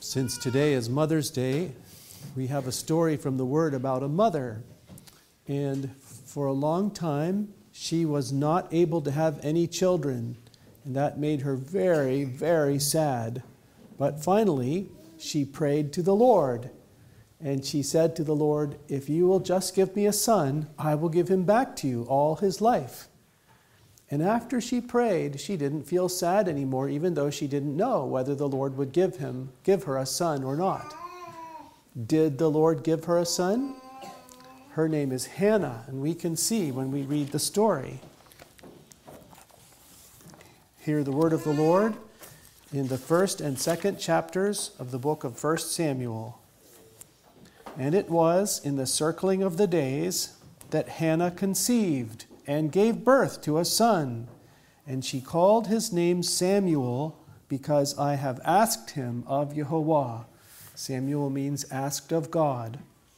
Since today is Mother's Day, we have a story from the Word about a mother. And for a long time, she was not able to have any children. And that made her very, very sad. But finally, she prayed to the Lord. And she said to the Lord, "If you will just give me a son, I will give him back to you all his life." And after she prayed, she didn't feel sad anymore, even though she didn't know whether the Lord would give her a son or not. Did the Lord give her a son? Her name is Hannah, and we can see when we read the story. Hear the word of the Lord in the first and second chapters of the book of 1 Samuel. And it was in the circling of the days that Hannah conceived and gave birth to a son, and she called his name Samuel, because I have asked him of Yehovah. Samuel means asked of God.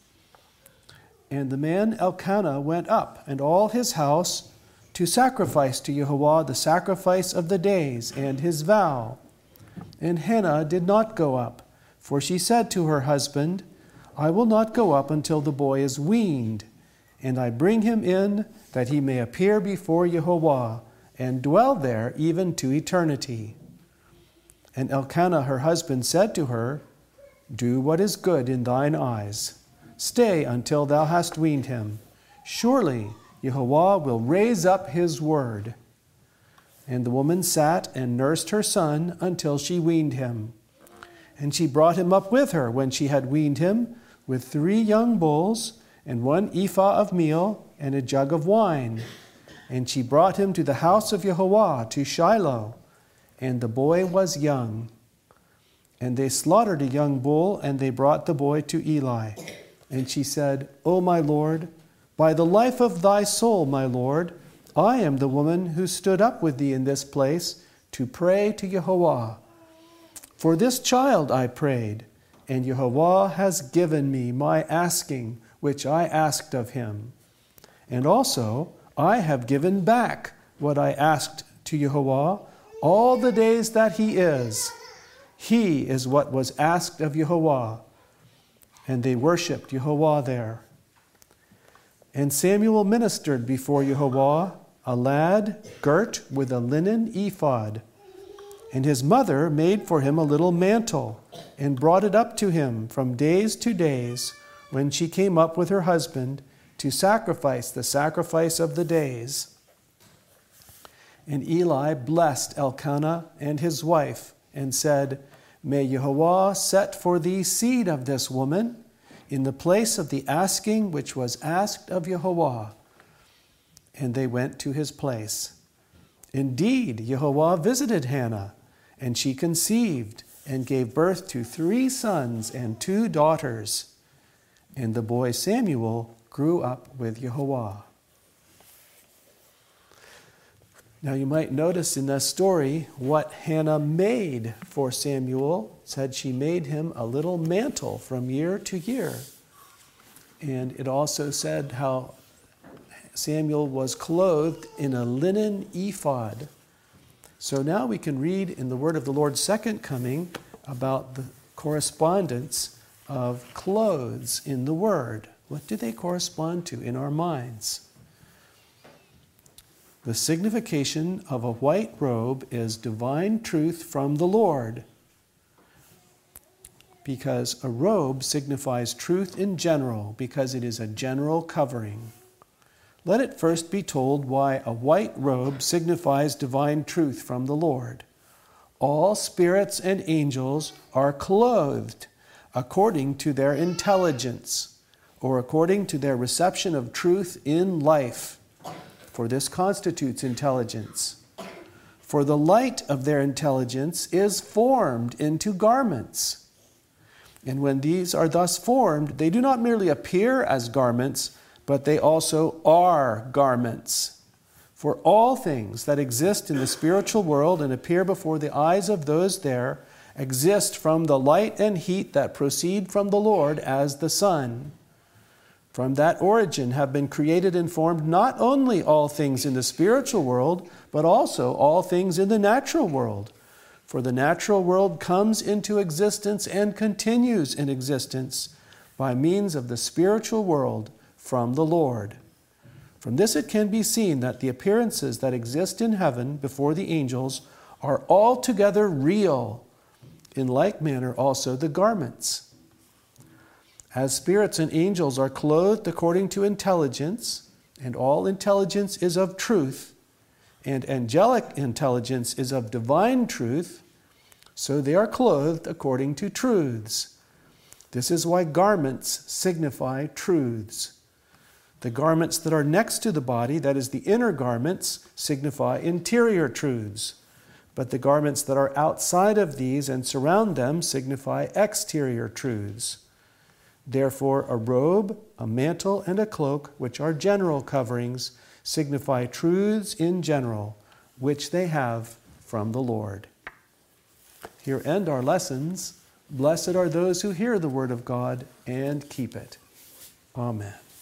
And the man Elkanah went up, and all his house, to sacrifice to Yehovah the sacrifice of the days and his vow. And Hannah did not go up, for she said to her husband, "I will not go up until the boy is weaned, and I bring him in, that he may appear before Yehovah, and dwell there even to eternity." And Elkanah her husband said to her, "Do what is good in thine eyes. Stay until thou hast weaned him. Surely Yehovah will raise up his word." And the woman sat and nursed her son until she weaned him. And she brought him up with her when she had weaned him, with 3 young bulls, and 1 ephah of meal, and a jug of wine. And she brought him to the house of Yehovah, to Shiloh, and the boy was young. And they slaughtered a young bull, and they brought the boy to Eli. And she said, "O my Lord, by the life of thy soul, my Lord, I am the woman who stood up with thee in this place to pray to Yehovah. For this child I prayed, and Yehovah has given me my asking, which I asked of him. And also I have given back what I asked to Yehovah all the days that he is. He is what was asked of Yehovah." And they worshipped Yehovah there. And Samuel ministered before Yehovah, a lad girt with a linen ephod. And his mother made for him a little mantle, and brought it up to him from days to days, when she came up with her husband to sacrifice the sacrifice of the days. And Eli blessed Elkanah and his wife, and said, "May Yehovah set for thee seed of this woman, in the place of the asking which was asked of Yehovah." And they went to his place. Indeed, Yehovah visited Hannah, and she conceived, and gave birth to 3 sons and 2 daughters. And the boy Samuel grew up with Yehovah. Now you might notice in this story what Hannah made for Samuel. It said she made him a little mantle from year to year. And it also said how Samuel was clothed in a linen ephod. So now we can read in the word of the Lord's second coming about the correspondence of clothes in the word. What do they correspond to in our minds? The signification of a white robe is divine truth from the Lord, because a robe signifies truth in general, because it is a general covering. Let it first be told why a white robe signifies divine truth from the Lord. All spirits and angels are clothed according to their intelligence, or according to their reception of truth in life, for this constitutes intelligence. For the light of their intelligence is formed into garments. And when these are thus formed, they do not merely appear as garments, but they also are garments. For all things that exist in the spiritual world and appear before the eyes of those there exist from the light and heat that proceed from the Lord as the sun. From that origin have been created and formed not only all things in the spiritual world, but also all things in the natural world. For the natural world comes into existence and continues in existence by means of the spiritual world from the Lord. From this it can be seen that the appearances that exist in heaven before the angels are altogether real. In like manner also the garments. As spirits and angels are clothed according to intelligence, and all intelligence is of truth, and angelic intelligence is of divine truth, so they are clothed according to truths. This is why garments signify truths. The garments that are next to the body, that is the inner garments, signify interior truths. But the garments that are outside of these and surround them signify exterior truths. Therefore, a robe, a mantle, and a cloak, which are general coverings, signify truths in general, which they have from the Lord. Here end our lessons. Blessed are those who hear the word of God and keep it. Amen.